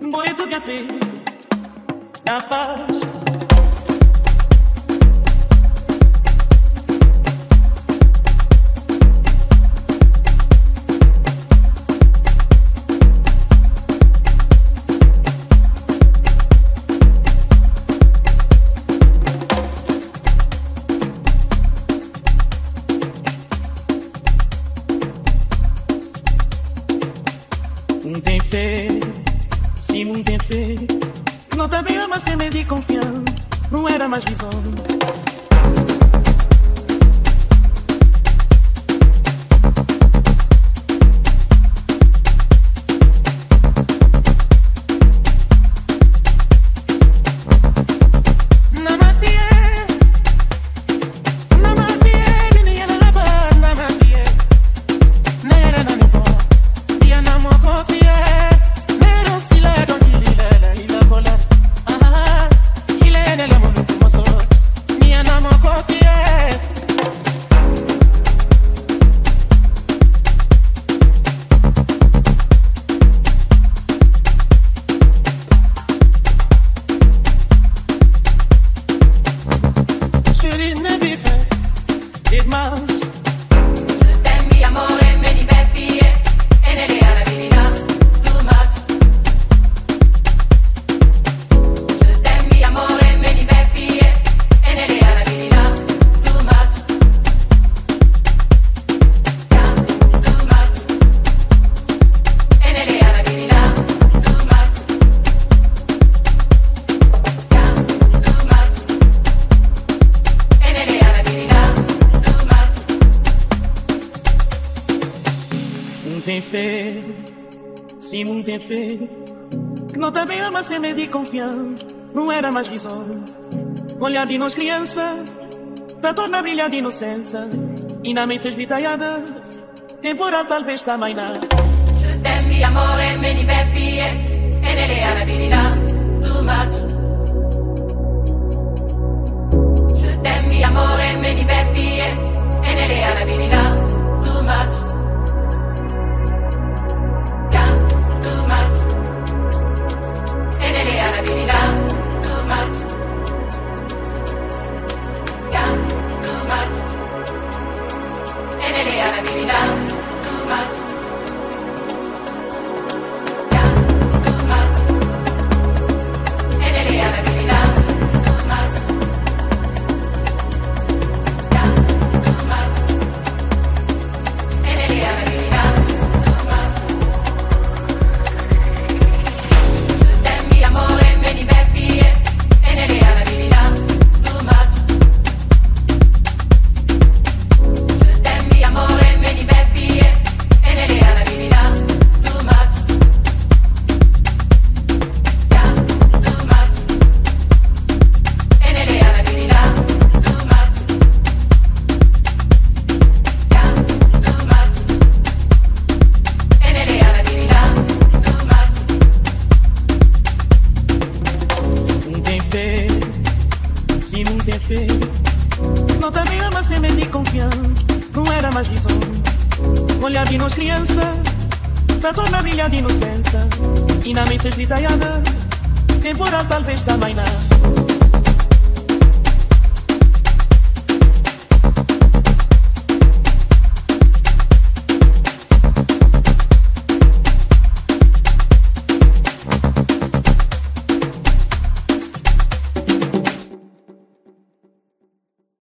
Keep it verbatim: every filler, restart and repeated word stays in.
Foi tudo que fez a paz. Tem fé, sim, não tem fé. Não tá bem, mas sem medo e confiança. Não era mais visão. Tem fé, sim, não tem fé. Não tá bem, mas sem medo e confiança. Não era mais visões. Olhar de nós criança, tá torna a brilhar de inocência. E na mente esditaiada, temporal talvez também não. Je t'aime, amore, me di beffie, e nelle arabilità, too much. Je t'aime, amore, me di beffie, e nelle arabilità, too much. Não tá bem, mas sem medo e confiança. Não era mais visão. Olhar de nós criança, tá torna a brilhar de inocência. E na mente esditaiada, temporal talvez também não.